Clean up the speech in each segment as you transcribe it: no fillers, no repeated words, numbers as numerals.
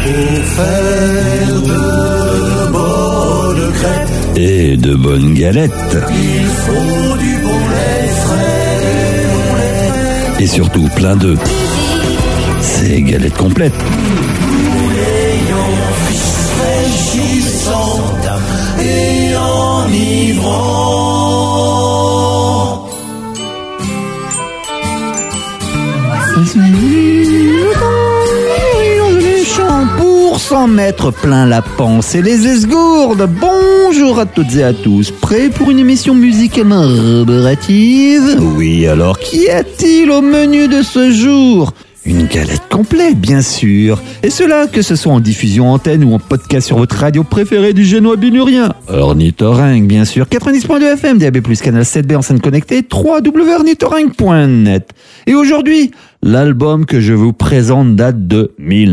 Pour faire de bonnes crêpes et de bonnes galettes, il faut du bon lait frais. Et surtout plein d'œufs. C'est galette complète. Fraîchissante et enivrant. Les champs pour s'en mettre plein la panse et les esgourdes. Bonjour à toutes et à tous. Prêts pour une émission musicalement rébarbative? Oui, alors qu'y a-t-il au menu de ce jour? Une galette complète, bien sûr. Et cela, que ce soit en diffusion antenne ou en podcast sur votre radio préférée du Génois binurien. Ornithorynque, bien sûr. 90.2 FM, DAB+, canal 7B en scène connectée, www.ornithorynque.net. Et aujourd'hui, l'album que je vous présente date de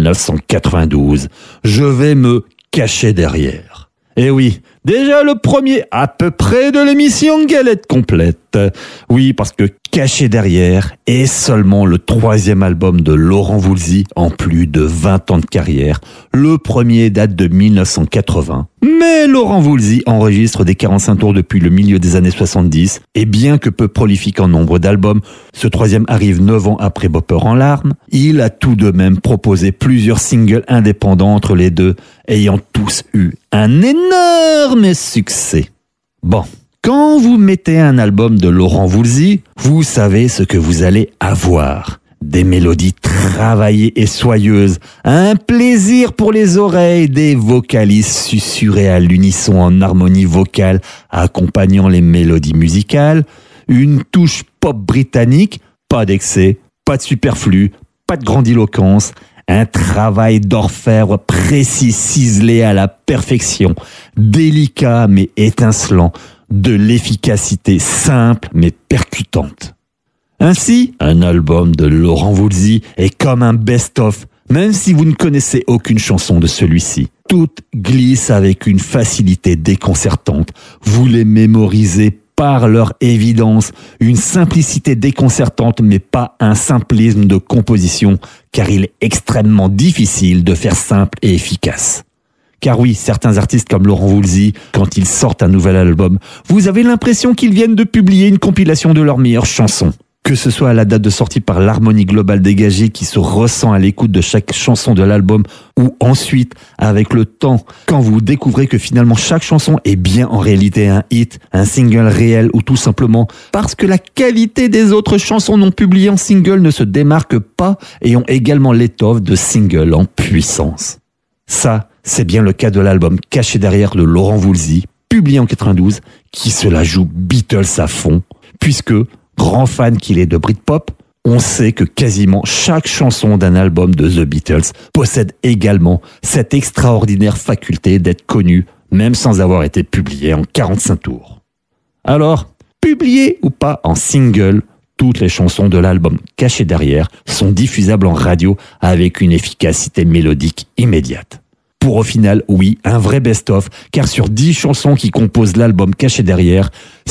1992. Je vais me cacher derrière. Eh oui, déjà le premier à peu près de l'émission Galette Complète. Oui, parce que Caché derrière est seulement le 3e album de Laurent Voulzy en plus de 20 ans de carrière. Le premier date de 1980. Mais Laurent Voulzy enregistre des 45 tours depuis le milieu des années 70. Et bien que peu prolifique en nombre d'albums, ce 3e arrive 9 ans après Bopper en larmes. Il a tout de même proposé plusieurs singles indépendants entre les deux, ayant tous eu un énorme succès. Bon. Quand vous mettez un album de Laurent Voulzy, vous savez ce que vous allez avoir. Des mélodies travaillées et soyeuses, un plaisir pour les oreilles, des vocalises susurrées à l'unisson en harmonie vocale accompagnant les mélodies musicales, une touche pop britannique, pas d'excès, pas de superflu, pas de grandiloquence, un travail d'orfèvre précis, ciselé à la perfection, délicat mais étincelant, de l'efficacité simple mais percutante. Ainsi, un album de Laurent Voulzy est comme un best-of, même si vous ne connaissez aucune chanson de celui-ci. Toutes glissent avec une facilité déconcertante. Vous les mémorisez par leur évidence, une simplicité déconcertante mais pas un simplisme de composition, car il est extrêmement difficile de faire simple et efficace. Car oui, certains artistes comme Laurent Voulzy, quand ils sortent un nouvel album, vous avez l'impression qu'ils viennent de publier une compilation de leurs meilleures chansons. Que ce soit à la date de sortie par l'harmonie globale dégagée qui se ressent à l'écoute de chaque chanson de l'album, ou ensuite, avec le temps, quand vous découvrez que finalement chaque chanson est bien en réalité un hit, un single réel, ou tout simplement parce que la qualité des autres chansons non publiées en single ne se démarque pas et ont également l'étoffe de single en puissance. Ça, c'est bien le cas de l'album Caché derrière de Laurent Voulzy, publié en 92, qui se la joue Beatles à fond, puisque, grand fan qu'il est de Britpop, on sait que quasiment chaque chanson d'un album de The Beatles possède également cette extraordinaire faculté d'être connue, même sans avoir été publiée en 45 tours. Alors, publiées ou pas en single, toutes les chansons de l'album Caché derrière sont diffusables en radio avec une efficacité mélodique immédiate. Pour au final, oui, un vrai best-of, car sur 10 chansons qui composent l'album Caché derrière,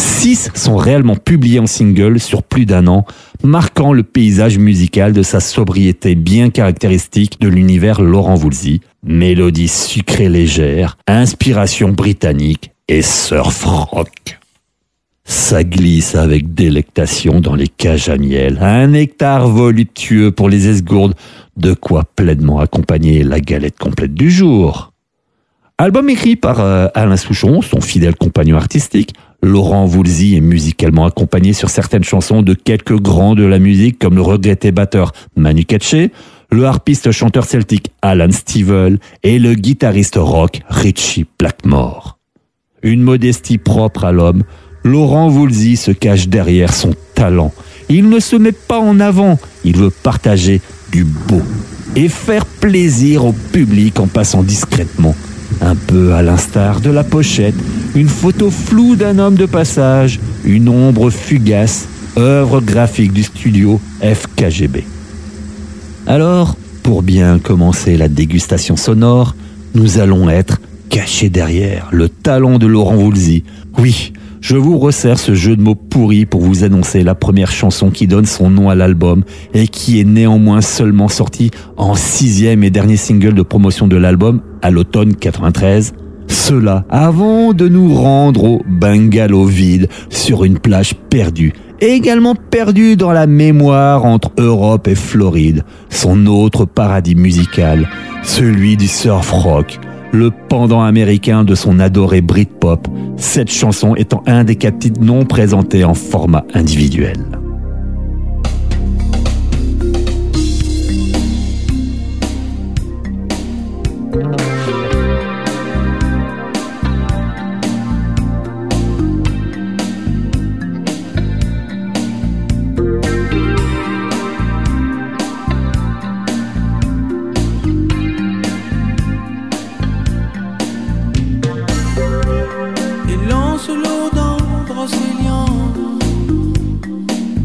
6 sont réellement publiées en single sur plus d'un an, marquant le paysage musical de sa sobriété bien caractéristique de l'univers Laurent Voulzy. Mélodie sucrée légère, inspiration britannique et surf rock. Ça glisse avec délectation dans les cages à miel, un nectar voluptueux pour les esgourdes, de quoi pleinement accompagner la galette complète du jour. Album écrit par Alain Souchon, son fidèle compagnon artistique. Laurent Voulzy est musicalement accompagné sur certaines chansons de quelques grands de la musique comme le regretté batteur Manu Katché, le harpiste chanteur celtique Alan Stivell et le guitariste rock Ritchie Blackmore. Une modestie propre à l'homme, Laurent Voulzy se cache derrière son talent. Il ne se met pas en avant, il veut partager du beau et faire plaisir au public en passant discrètement. Un peu à l'instar de la pochette, une photo floue d'un homme de passage, une ombre fugace, œuvre graphique du studio FKGB. Alors, pour bien commencer la dégustation sonore, nous allons être cachés derrière le talent de Laurent Voulzy. Oui, je vous resserre ce jeu de mots pourri pour vous annoncer la première chanson qui donne son nom à l'album et qui est néanmoins seulement sortie en 6e et dernier single de promotion de l'album à l'automne 93. Cela avant de nous rendre au bungalow vide sur une plage perdue, et également perdue dans la mémoire entre Europe et Floride, son autre paradis musical, celui du surf rock, le pendant américain de son adoré Britpop, cette chanson étant un des 4 titres non présentés en format individuel. Et lance l'eau dans le brocéliande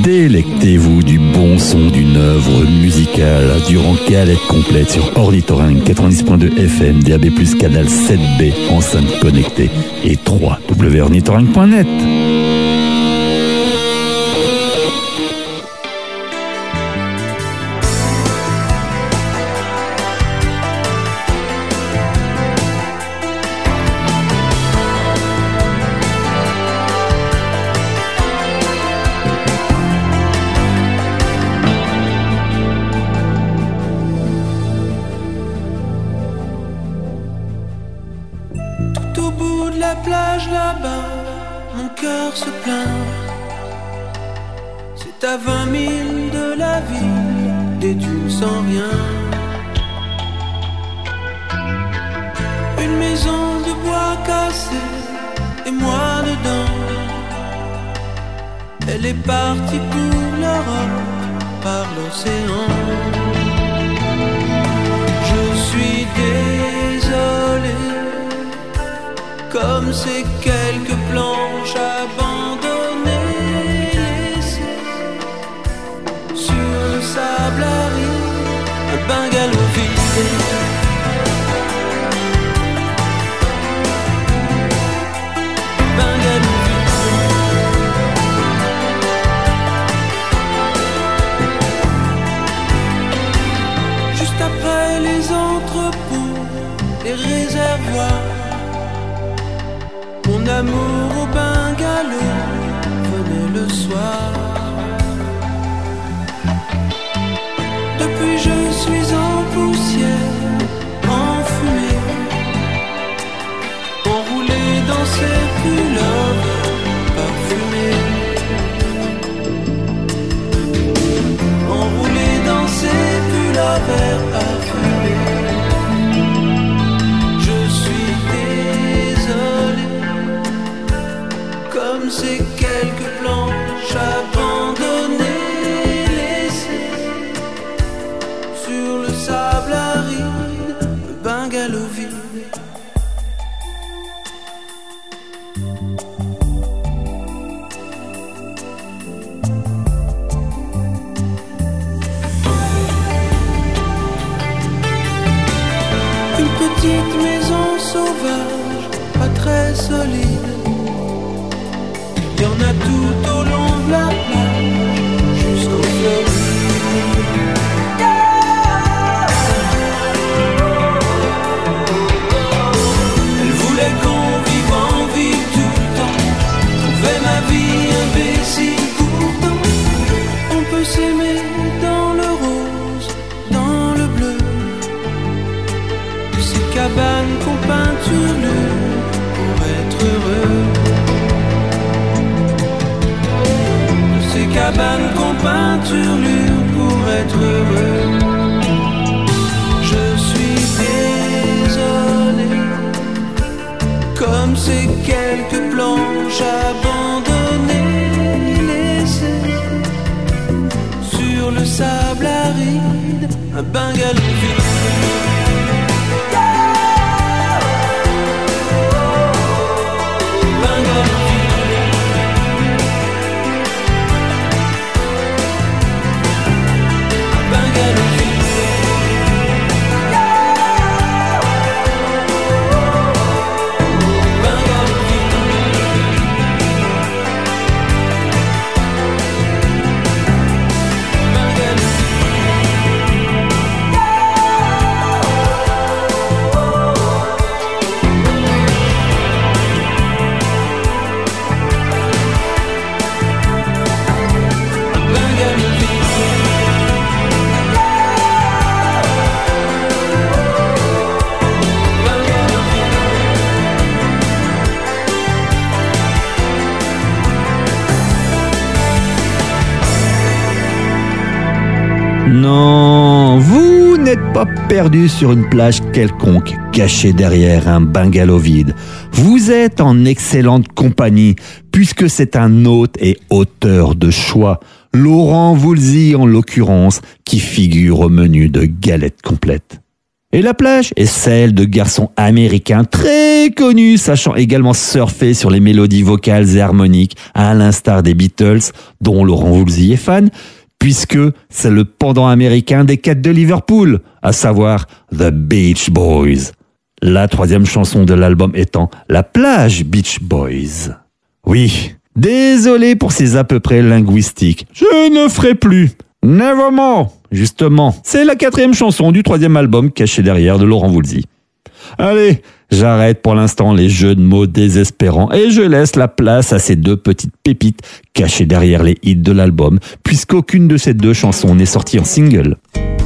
Délectez-vous du bon son d'une œuvre musicale durant Galette complète sur Ornithorynque 90.2 FM, DAB+, canal 7B, enceinte connectée et www.ornithorynque.net. À 20 000 de la ville, des dunes sans rien. Une maison de bois cassé et moi dedans. Elle est partie pour l'Europe par l'océan. Je suis désolé, comme ces quelques planches abandonnées. Sable aride, un bungalow vide. Bungalow vide. Juste après les entrepôts, les réservoirs, mon amour au bungalow venait le soir. Depuis je suis en poussière, en fumée, enroulé dans ces culottes parfumées. Enroulé dans ces culottes parfumées. Je suis désolé, comme ces quelques planches abandonnées. Sable aride, le bungalow vide. Une petite maison sauvage, pas très solide. Il y en a tout au long de la plage, jusqu'au fleuve. S'aimer dans le rose, dans le bleu, de ces cabanes qu'on peinture pour être heureux, de ces cabanes qu'on peinture pour être heureux. Je suis désolé, comme ces quelques planches abandonnées, laissées sur le sable aride, un bungalow vide. Bungalow vide. Bungalow vide. Non, vous n'êtes pas perdu sur une plage quelconque, caché derrière un bungalow vide. Vous êtes en excellente compagnie, puisque c'est un hôte et auteur de choix, Laurent Voulzy en l'occurrence, qui figure au menu de Galette complète. Et la plage est celle de garçons américains très connus, sachant également surfer sur les mélodies vocales et harmoniques, à l'instar des Beatles, dont Laurent Voulzy est fan, puisque c'est le pendant américain des Cats de Liverpool, à savoir The Beach Boys. La troisième chanson de l'album étant La plage Beach Boys. Oui, désolé pour ces à peu près linguistiques, je ne ferai plus. Nevermore, justement, c'est la quatrième chanson du troisième album caché derrière de Laurent Voulzy. Allez, j'arrête pour l'instant les jeux de mots désespérants et je laisse la place à ces deux petites pépites cachées derrière les hits de l'album, puisqu'aucune de ces deux chansons n'est sortie en single.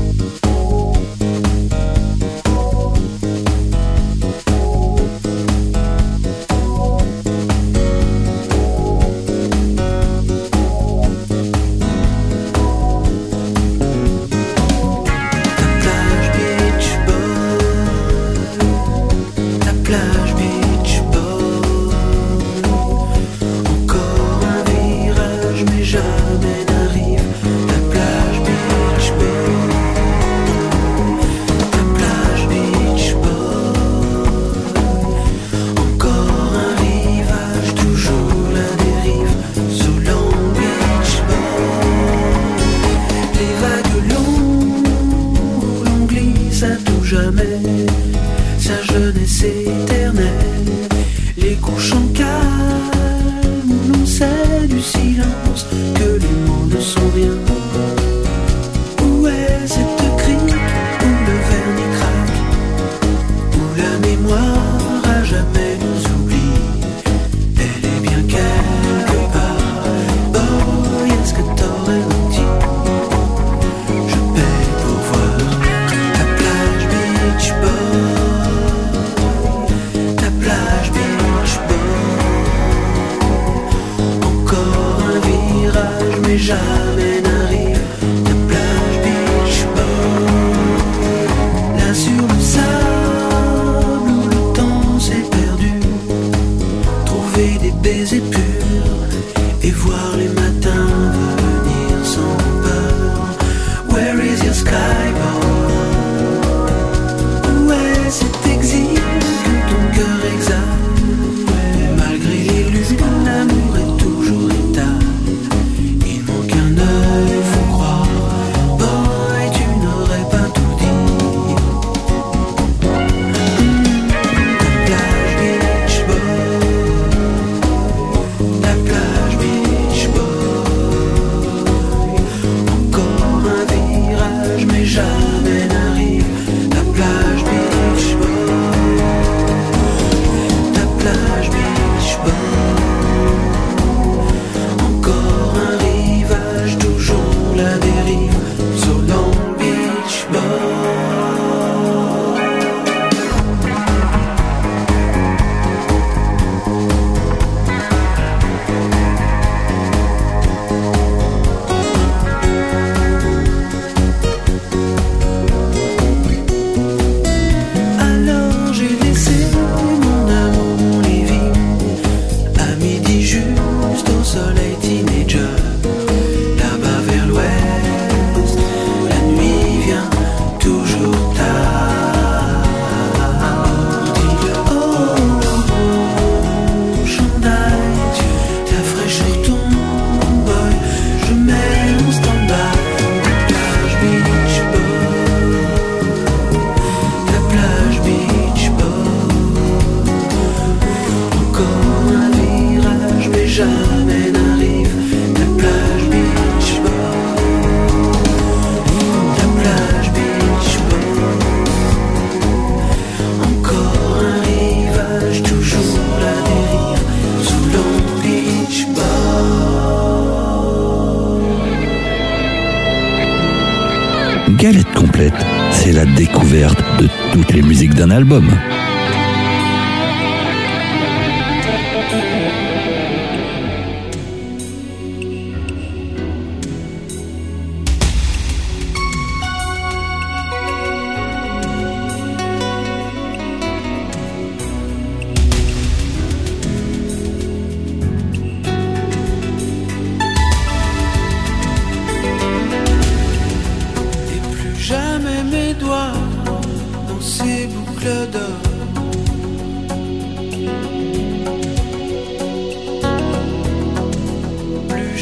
Galette complète, c'est la découverte de toutes les musiques d'un album.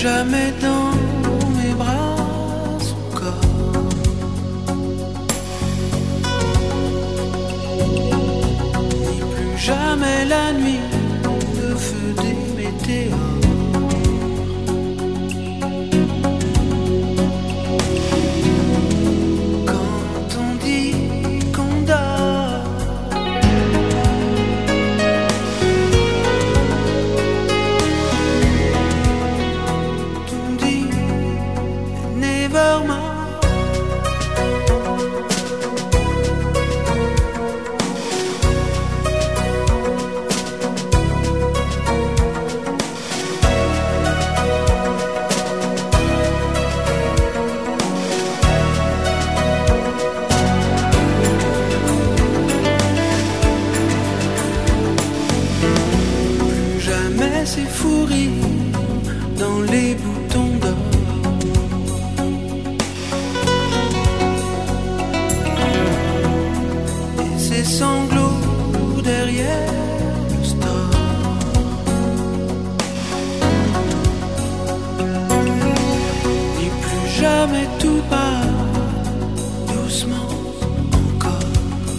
jamais dans mes bras son corps. Ni plus jamais la nuit, le feu des météores. Quand on dit qu'on dort, on dit nevermind. Plus jamais ces fous rires dans les boutons d'or. Et ces sanglots derrière le store. Ni plus jamais tout part doucement encore.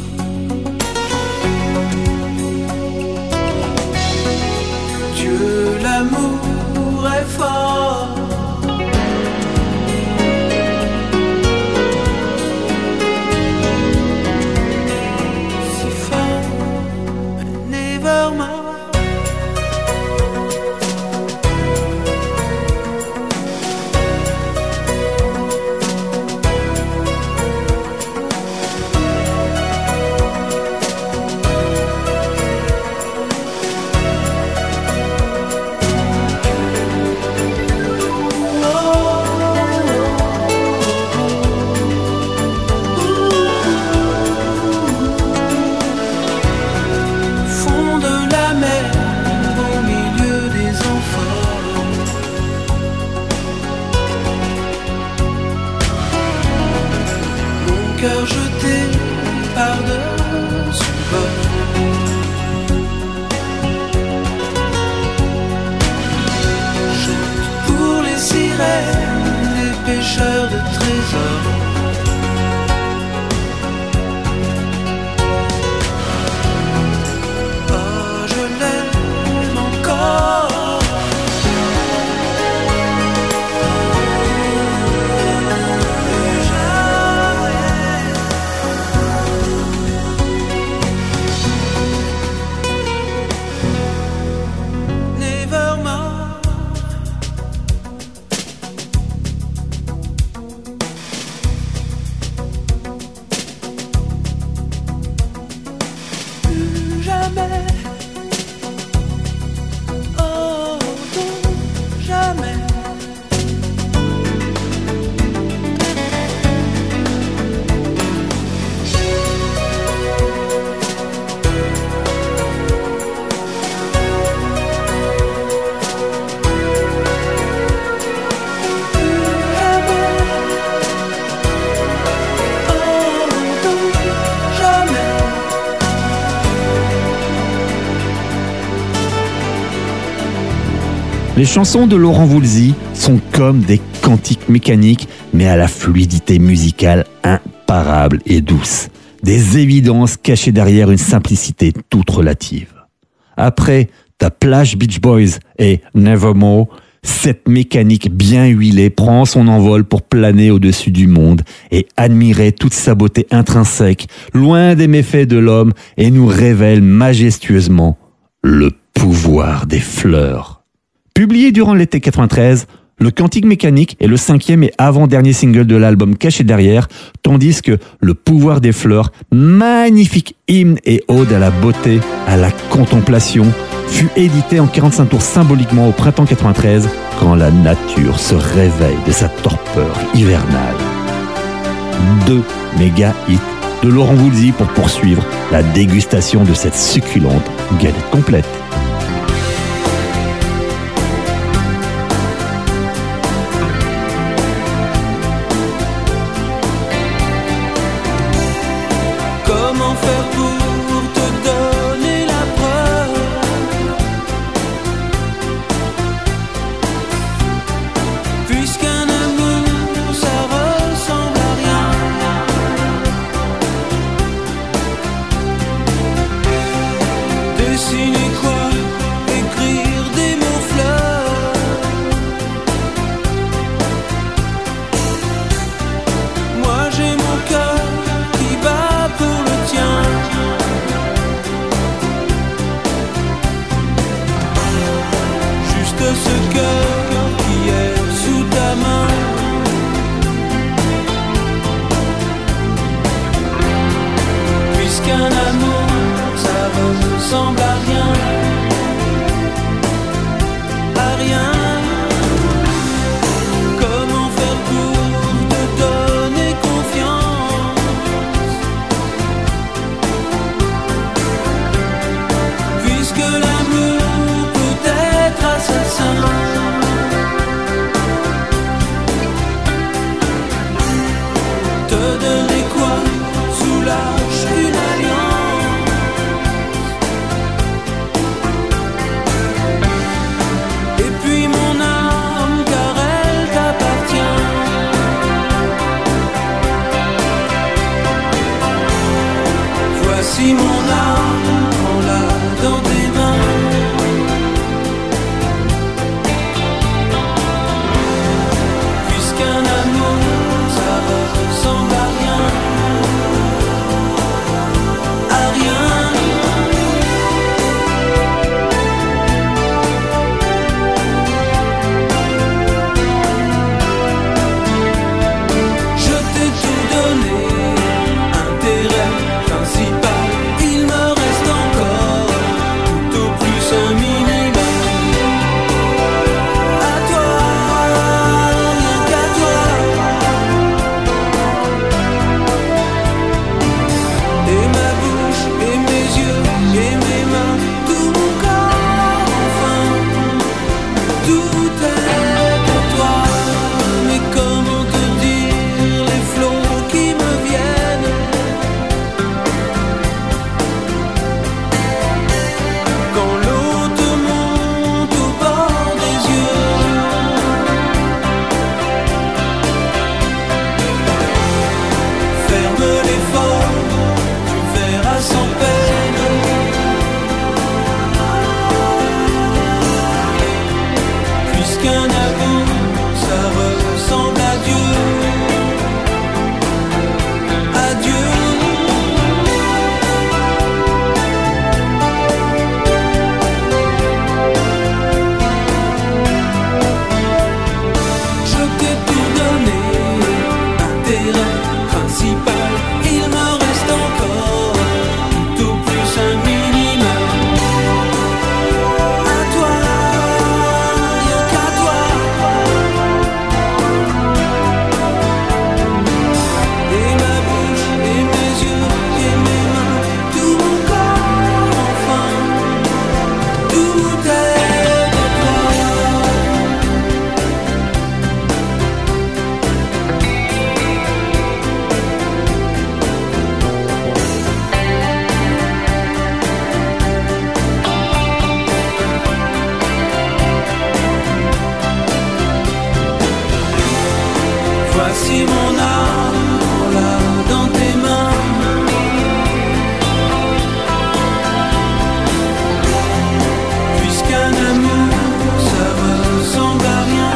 Dieu, l'amour est fort. Si fort, nevermind. Fond de la mer, au milieu des amphores. Mon cœur jeté par-dessus bord. Chante pour les sirènes, les pêcheurs de trésors. Oh, je l'aime encore. Plus jamais. Nevermind. Plus jamais. Oh, non, jamais. Les chansons de Laurent Voulzy sont comme des cantiques mécaniques, mais à la fluidité musicale imparable et douce. Des évidences cachées derrière une simplicité toute relative. Après The Plage Beach Boys et Nevermore, cette mécanique bien huilée prend son envol pour planer au-dessus du monde et admirer toute sa beauté intrinsèque, loin des méfaits de l'homme, et nous révèle majestueusement le pouvoir des fleurs. Publié durant l'été 93, le Cantique mécanique est le 5e et avant-dernier single de l'album Caché derrière, tandis que Le pouvoir des fleurs, magnifique hymne et ode à la beauté, à la contemplation, fut édité en 45 tours symboliquement au printemps 93, quand la nature se réveille de sa torpeur hivernale. 2 méga hits de Laurent Voulzy pour poursuivre la dégustation de cette succulente galette complète. Comment faire pour te donner la preuve Dessiner quoi? Écrire des mots fleurs. Moi j'ai mon cœur qui bat pour le tien. Juste ce cœur qui est sous ta main. Puisqu'un amour, ça ressemble à rien. À rien. Comment faire pour te donner confiance? Puisque l'amour peut être assassin. Te donner quoi? Soulage une alliance. Et puis mon âme, car elle t'appartient. Voici mon âme, prends-la dans tes mains. Puisqu'un amour, ça ressemble à rien. À rien. Je t'ai tout donné, intérêt principal. Il me reste encore tout au plus un minimum. À toi, rien qu'à toi. Et ma bouche, et mes yeux, et mes mains, tout mon corps, enfin, tout est pour toi. Mais comment te dire les flots qui me viennent? Quand l'eau te monte au bord des yeux. Ferme les formes, tu verras sans peine. Puisqu'un amour, ça ressemble à Dieu. À Dieu. Je t'ai tout donné, intérêt principal. Il me reste encore tout au plus un minimum. À toi, rien qu'à toi. Et ma bouche, et mes yeux, et mes mains, tout mon corps, enfin, tout est pour toi. Voici mon âme, là dans tes mains. Puisqu'un amour, ça ressemble à rien.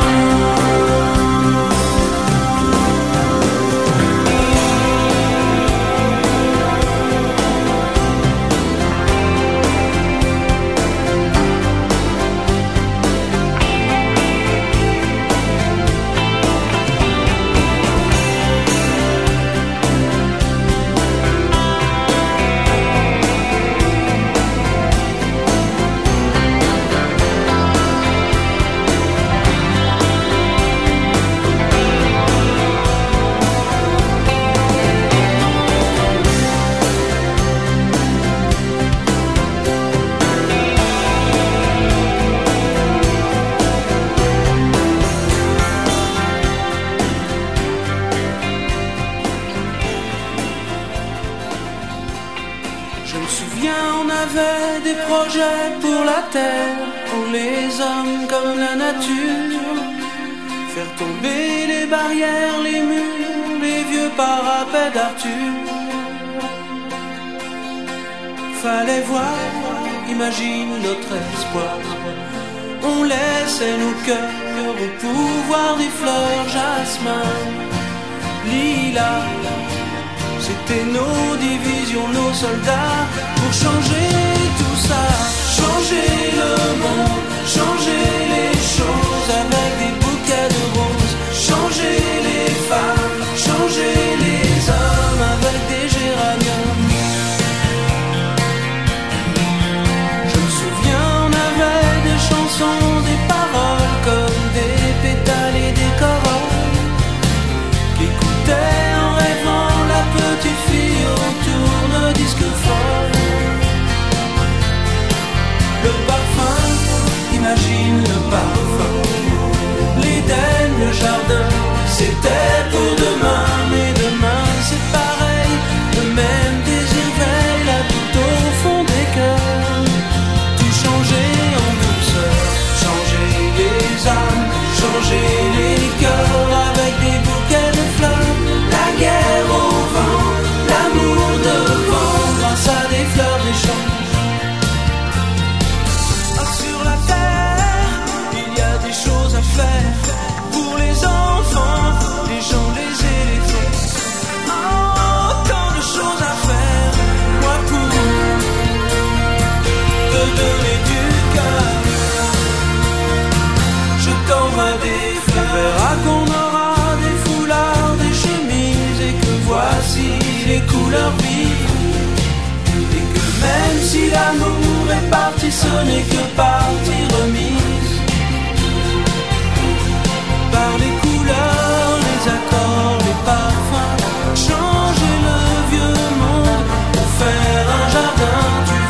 Je me souviens, on avait des projets pour la terre, pour les hommes comme la nature. Faire tomber les barrières, les murs, les vieux parapets d'Arthur. Fallait voir, imagine notre espoir. On laissait nos cœurs au pouvoir des fleurs, jasmin, lilas. C'était nos divisions, nos soldats, pour changer tout ça. Changer le monde, changer les choses avec des bouquets de roses. Changer les femmes, changer les hommes avec des géraniums. Je me souviens, on avait des chansons, des paroles comme des pétales et des corolles qui écoutaient en rêvant la petite fille au tourne-disque folle. Le parfum, imagine le parfum. L'Éden, le jardin, c'était pour demain, mais demain c'est pareil. Le même désir veille là tout au fond des cœurs. Tout changer en douceur, changer les âmes, changer les cœurs avec des bouquets de fleurs. La guerre au vent, l'amour devant, grâce à des fleurs des champs. Sur la terre, il y a des choses à faire pour les enfants, les gens, les éléphants. Oh, tant de choses à faire, moi pour te donner du cœur. Je t'envoie des fleurs, tu verras qu'on aura des foulards, des chemises, et que voici les couleurs vives. Et que même si l'amour est parti, ce n'est que partie remise par les couleurs, les accords, les parfums. Changer le vieux monde pour faire un jardin.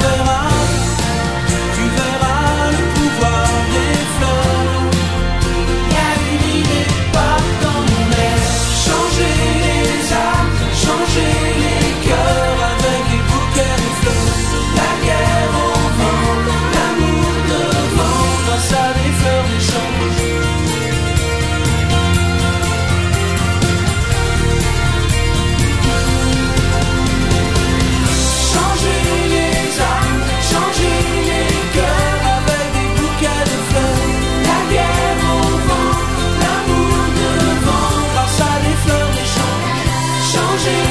Tu verras le pouvoir des fleurs. Y a une idée pas dans mon air. Changer les âmes, changer les cœurs avec des bouquets de fleurs. La guerre au vent, l'amour devant, grâce à des fleurs des champs. Changer les âmes, changer les cœurs avec des bouquets de fleurs. La guerre au vent, l'amour devant, grâce à des fleurs des champs. Changer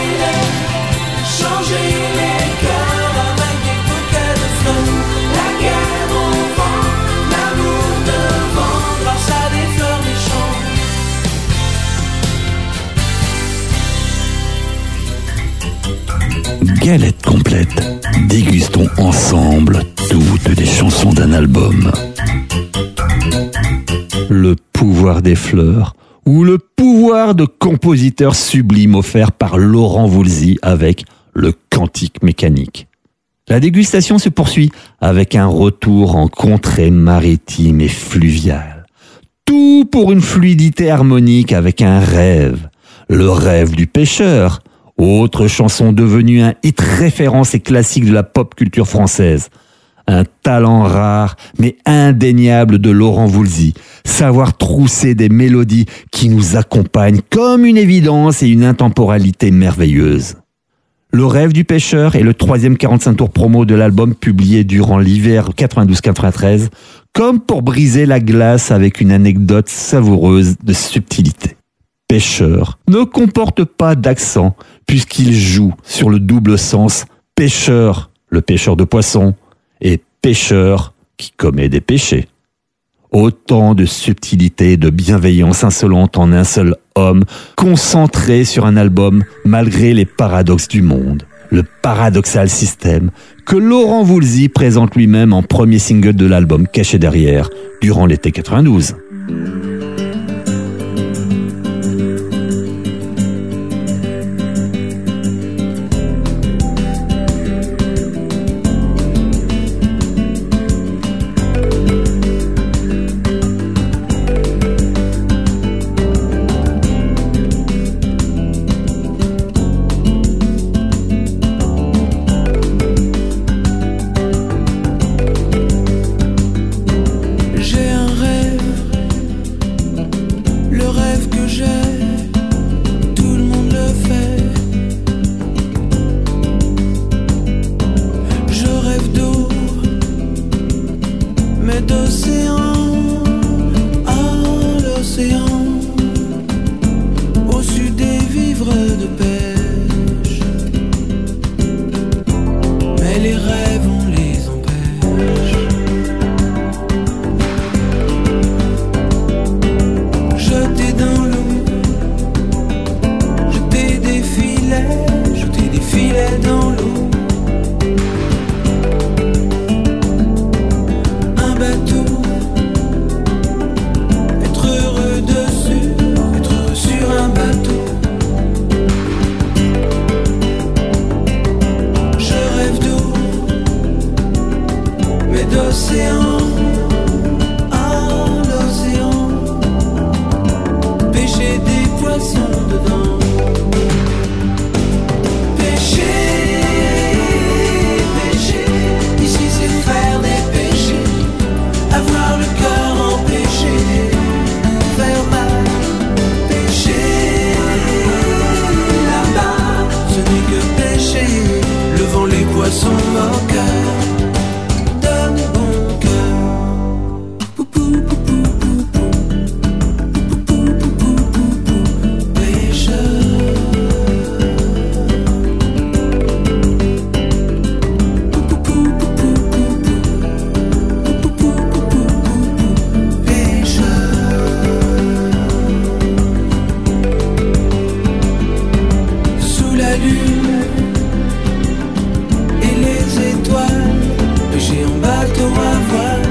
les cœurs avec des bouquets de fleurs. La guerre au vent, l'amour devant, grâce à des fleurs des champs. Galette complète. Dégustons ensemble toutes les chansons d'un album. Le pouvoir des fleurs ou le pouvoir de compositeur sublime offert par Laurent Voulzy avec le Cantique mécanique. La dégustation se poursuit avec un retour en contrée maritime et fluviale. Tout pour une fluidité harmonique avec un rêve. Le rêve du pêcheur. Autre chanson devenue un hit référence et classique de la pop culture française. Un talent rare mais indéniable de Laurent Voulzy. Savoir trousser des mélodies qui nous accompagnent comme une évidence et une intemporalité merveilleuse. Le rêve du pêcheur est le 3e 45 tours promo de l'album publié durant l'hiver 92-93, comme pour briser la glace avec une anecdote savoureuse de subtilité. Pêcheur ne comporte pas d'accent puisqu'il joue sur le double sens pêcheur, le pêcheur de poissons, et pêcheur qui commet des péchés. Autant de subtilité et de bienveillance insolente en un seul homme, concentré sur un album malgré les paradoxes du monde. Le paradoxal système que Laurent Voulzy présente lui-même en premier single de l'album Caché derrière, durant l'été 92. d'océan à l'océan, au sud des vivres de pêche. Mais les rêves on les empêche. Jeter dans l'eau, jeter des filets dans l'eau. Un bateau, être heureux dessus, être heureux sur un bateau. Je rêve d'eau, mais d'océan à l'océan, pêcher des poissons dedans. Pêcher, pêcher, ici c'est faire des péchés, avoir le cœur empêché, faire mal. Pêcher, là-bas, ce n'est que pêcher, le vent, les poissons moqueurs, donne bon cœur. Poupou, poupou, poupou, poupou, poupou, poupou, pêcheur. Poupou, poupou, poupou, poupou, poupou, pêcheur. Sous la lune et les étoiles, pêcher en bateau à voile.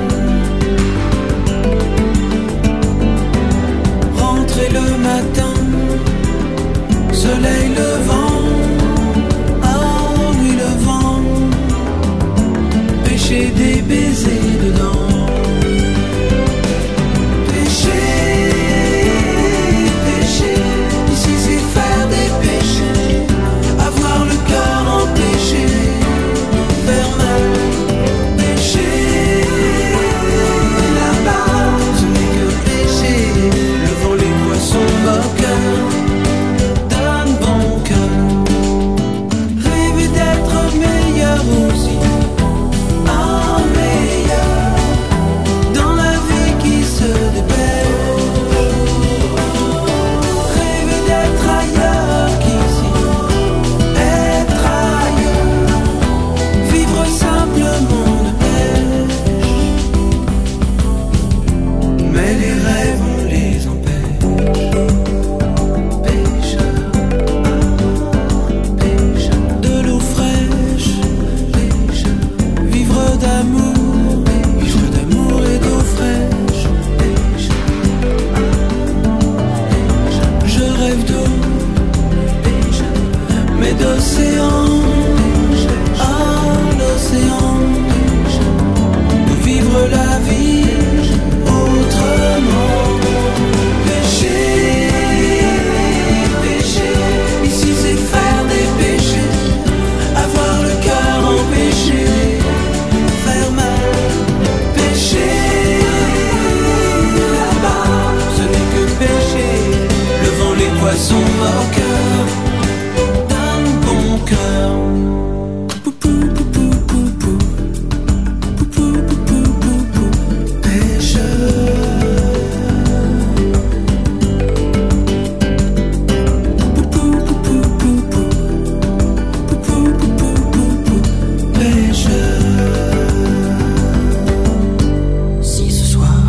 Rentrer le matin, soleil levant, ah oui le vent, pêcher des baisers dedans. Pêcher, pêcher, ici c'est faire des péchés, avoir le cœur empêché, faire mal. Pêcher, là-bas, ce n'est que pêcher, le vent, les poissons moqueurs, donne bon cœur. Rêver d'être meilleur aussi, ah meilleur, dans la vie qui se dépêche. Rêver d'être ailleurs qu'ici, être ailleurs, vivre simplement de pêche. Mais les rêves on les empêche. Pêcheur, pêcheur, de l'eau fraîche, pêcheur, vivre d'amour et d'eau fraîche, pêcheur, je rêve d'eau, pêcheur, mais d'océan à l'océan, de vivre la vie autrement. Pêcher, pêcher, ici c'est faire des péchés, avoir le cœur empêché, faire mal. Pêcher, là-bas, ce n'est que pêcher, le vent, les poissons moqueurs, d'un bon cœur. Poupou, poupou, poupou, poupou, poupou, poupou, pêcheur. Poupou, poupou, poupou, poupou, poupou, poupou, pêcheur. Si ce soir,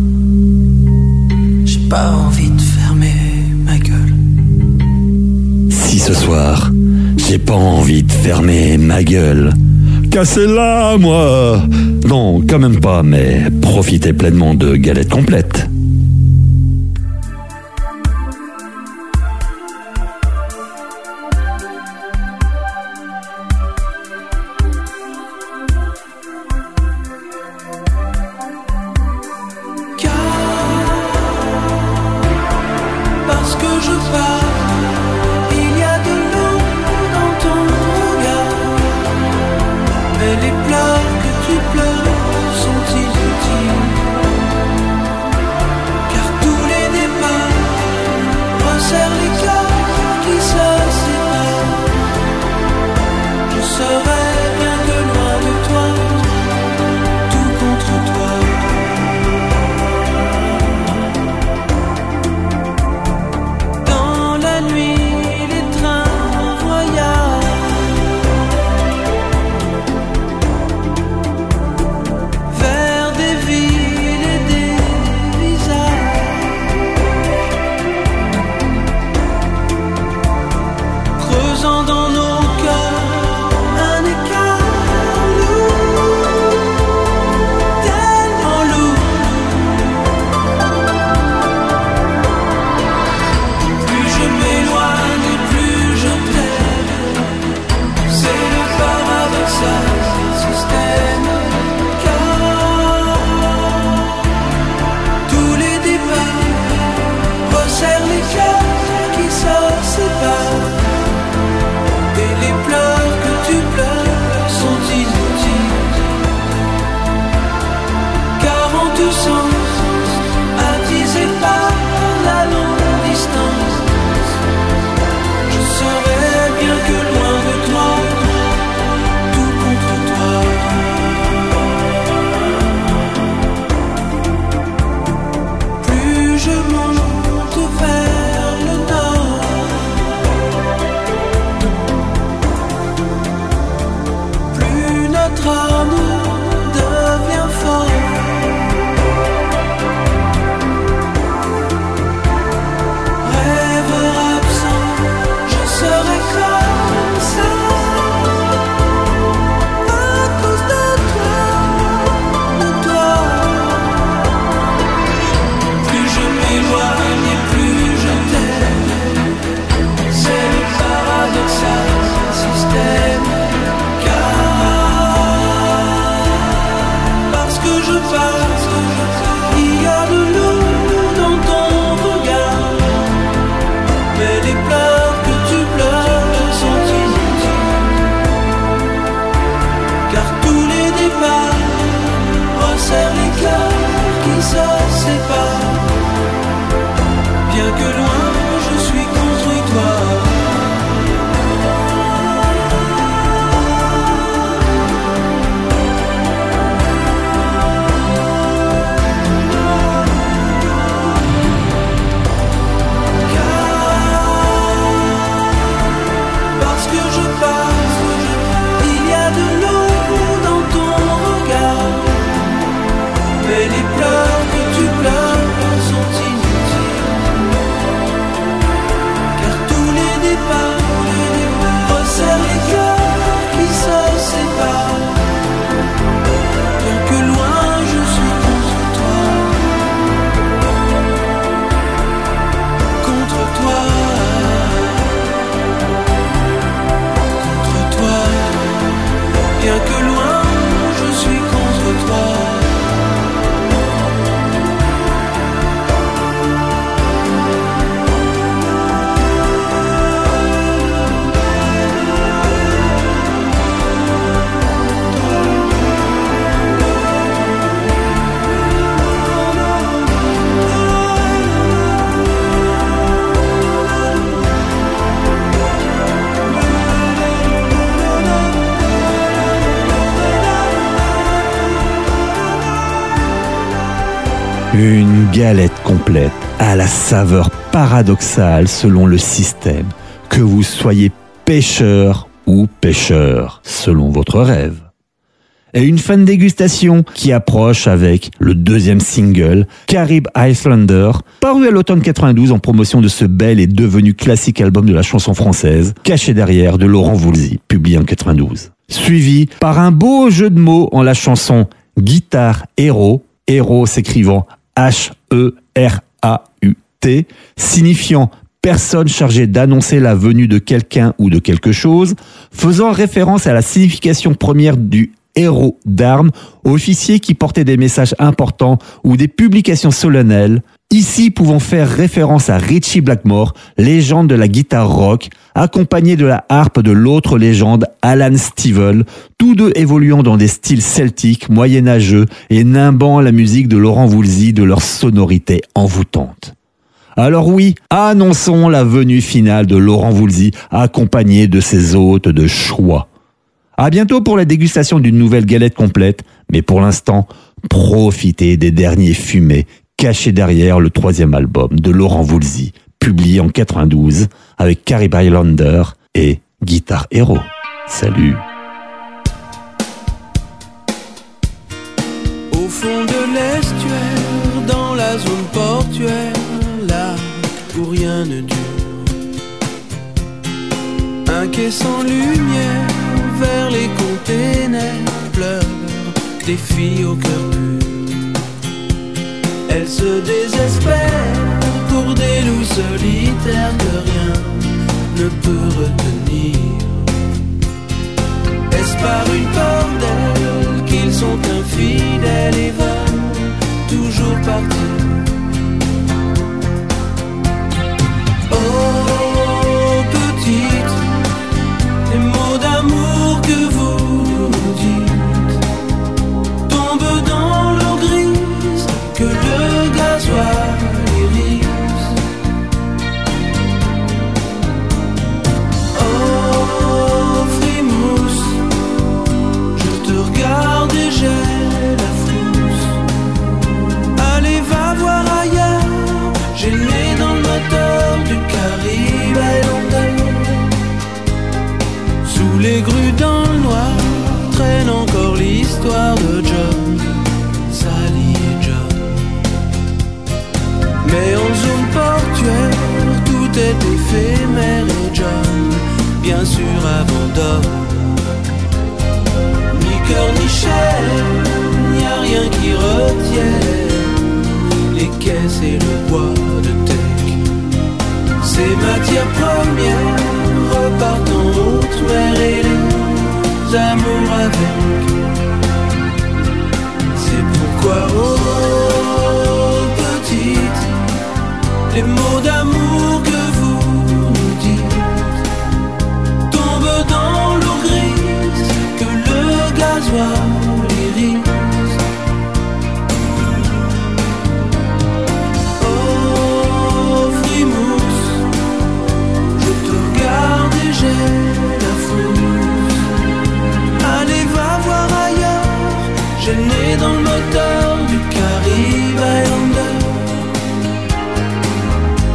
j'ai pas envie de fermer ma gueule. Si ce soir, j'ai pas envie de fermer ma gueule, cassez-la, moi. Non, quand même pas, mais profitez pleinement de galettes complètes. Parce que je pars, il y a de l'eau dans ton regard, mais les pleurs que tu pleures sont inutiles. Une galette complète à la saveur paradoxale selon le système, que vous soyez pêcheur ou pêcheur, selon votre rêve. Et une fin de dégustation qui approche avec le deuxième single, Carib Islander, paru à l'automne 92 en promotion de ce bel et devenu classique album de la chanson française, Caché derrière de Laurent Voulzy, publié en 92. Suivi par un beau jeu de mots en la chanson Guitare Héros, héros s'écrivant H-E-R-A-U-T, signifiant personne chargée d'annoncer la venue de quelqu'un ou de quelque chose, faisant référence à la signification première du héros d'armes, officier qui portait des messages importants ou des publications solennelles, ici pouvant faire référence à Ritchie Blackmore, légende de la guitare rock, accompagné de la harpe de l'autre légende, Alan Stivell, tous deux évoluant dans des styles celtiques, moyenâgeux et nimbant la musique de Laurent Voulzy de leur sonorité envoûtante. Alors oui, annonçons la venue finale de Laurent Voulzy, accompagné de ses hôtes de choix. À bientôt pour la dégustation d'une nouvelle galette complète, mais pour l'instant, profitez des derniers fumets cachés derrière le troisième album de Laurent Voulzy, publié en 92 avec Carib Islander et Guitare Héros. Salut! Au fond de l'estuaire, dans la zone portuaire, là où rien ne dure. Un quai sans lumière, vers les containers, pleurent des filles au cœur pur. Elles se désespèrent pour des loups solitaires que rien ne peut retenir. Est-ce par une peur d'elles qu'ils sont infidèles et veulent toujours partir? Oh petite, les mots d'amour que vous nous dites tombent dans l'eau grise que le gasoil irise. Oh frimousse, je te regarde et j'ai la frousse. Allez va voir ailleurs, j'ai le nez dans le moteur du Carib Islander. Sous les grues dans le noir traîne encore l'histoire de John, Sally et John. Mais en zone portuaire, tout est éphémère et John, bien sûr, abandonne. Ni cœur ni chair, y a rien qui retienne les caisses et le bois de teck. Ces matières premières repartent en haute mer et les amours avec. C'est pourquoi, oh petite, les mots d'amour que vous nous dites tombent dans l'eau grise que le gasoil irise. Oh frimousse, je te regarde et j'ai la frousse. Allez va voir ailleurs, j'ai le nez dans le moteur du Carib Islander.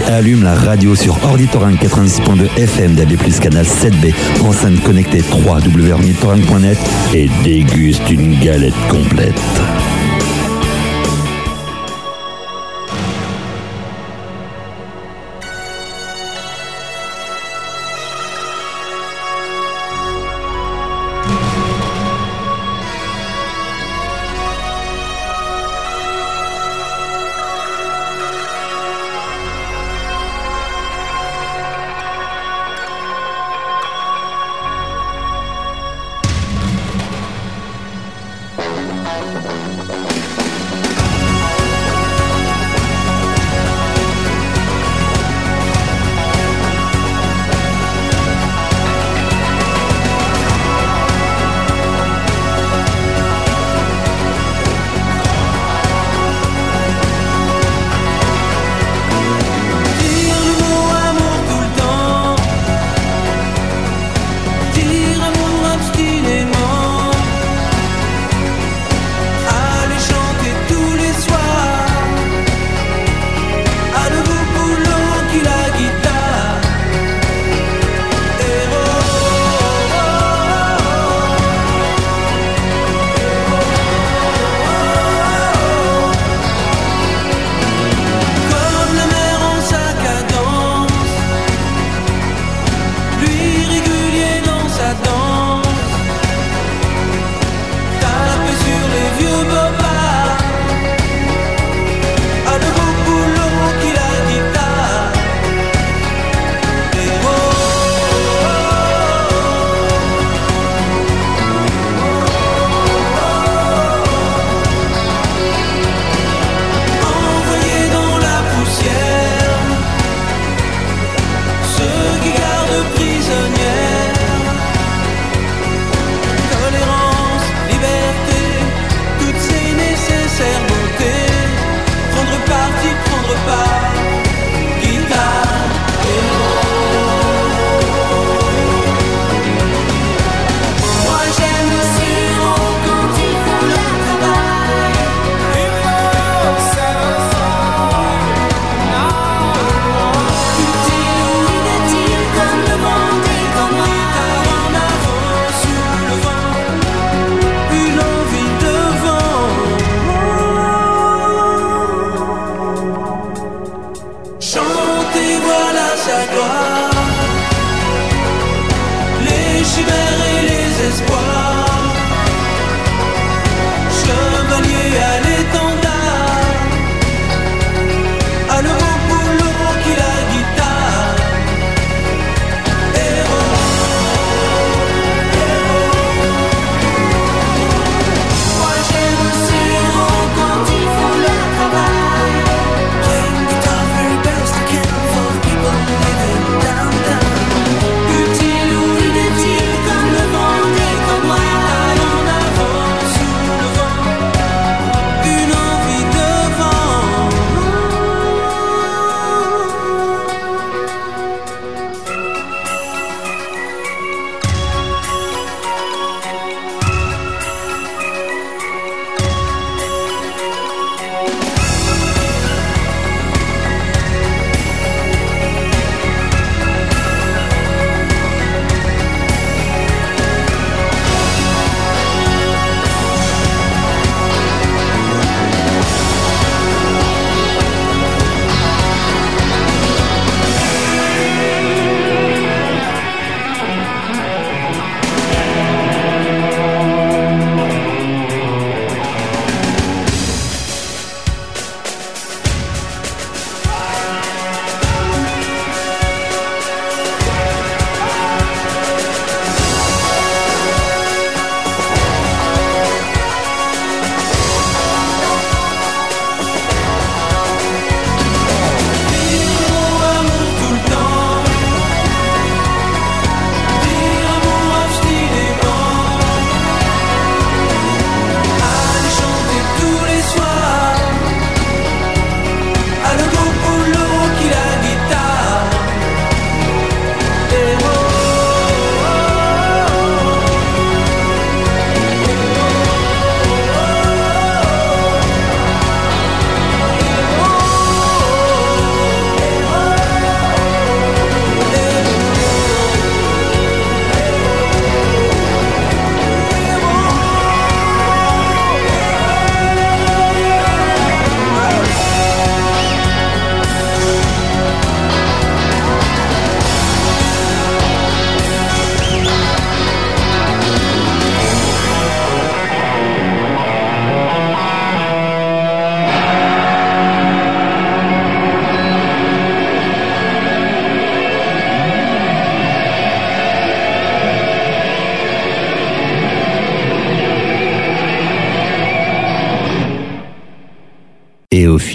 allume la radio sur Orditorrent 96.2 FM DAB+, canal 7B, enceinte connectée www.orditorrent.net et déguste une galette complète.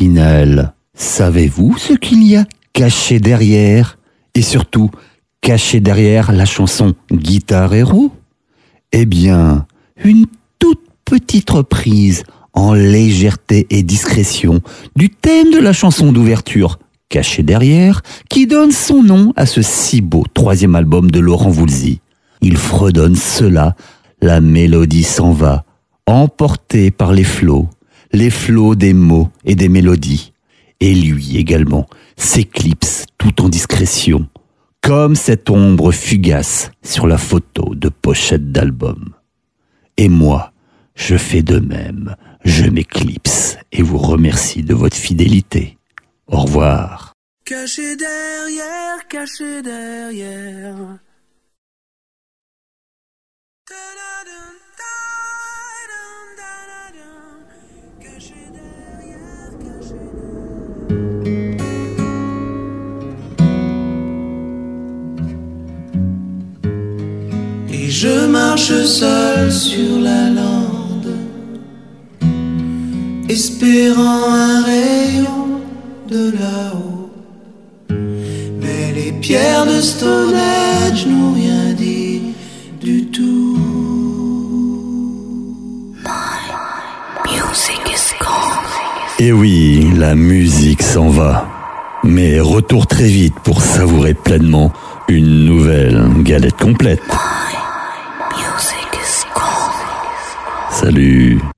Chinelle, savez-vous ce qu'il y a caché derrière? Et surtout, caché derrière la chanson Guitar Hero? Eh bien, une toute petite reprise en légèreté et discrétion du thème de la chanson d'ouverture Caché derrière, qui donne son nom à ce si beau 3e album de Laurent Voulzy. Il fredonne cela, la mélodie s'en va, emportée par les flots des mots et des mélodies. Et lui également s'éclipse tout en discrétion, comme cette ombre fugace sur la photo de pochette d'album. Et moi, je fais de même, je m'éclipse et vous remercie de votre fidélité. Au revoir. Caché derrière, caché derrière. Caché derrière, caché derrière. Et je marche seul sur la lande, espérant un rayon de là-haut. Mais les pierres de Stonehenge n'ont rien dit du tout. Et oui, la musique s'en va. Mais retour très vite pour savourer pleinement une nouvelle galette complète. Salut.